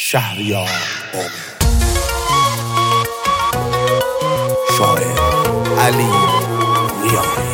شهریار شاعر علی ریاحی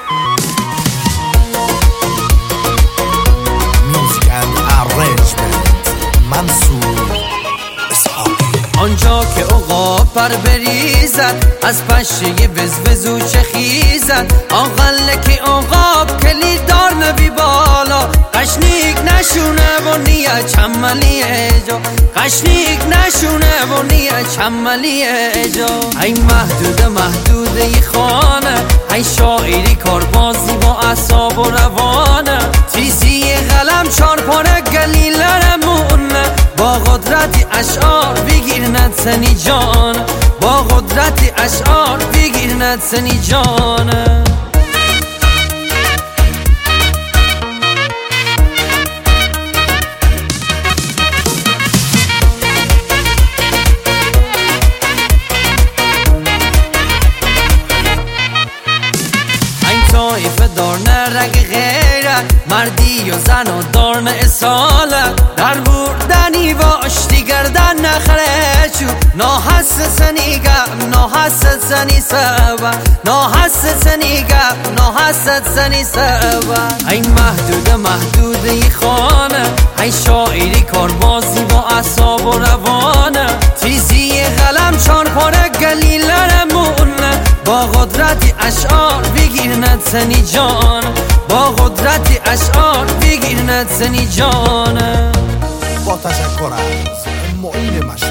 میوزیک اند ارنجمنت منصور اسحاقی. آنجا که عقاب پر بریزد از پشه وزوزو چه خیزد آقله که عقاب کلید دار نبی بالا قشنیک نشونه و نیه چملیه جا قشنیک نشونه و نیه چملیه جا. ای محدوده ای خانه ای شاعری کاربازی با اعصاب و روانه تیزی قلم چارپاره گلیلرمونه با قدرتی اشعار بگیر ندسنی جان با قدرتی اشعار بگیر ندسنی جان. طایفه دارن رگ غیرت مردی و زن و دارن اصالت در بردنی باش دیگردن نخره چو ناحس سنیگم ناحس سنی سبا ناحس سنیگم ناحس سنی سبا. ای محدوده ای خانه ای شاعری کاربازی با اعصاب و روانه تیزی قلم چارپاره گلیلرمونه با قدرتی اشعار بگیر ندسنی جان با قدرتی اشعار بگیر ندسنی جان. با تشکر از معین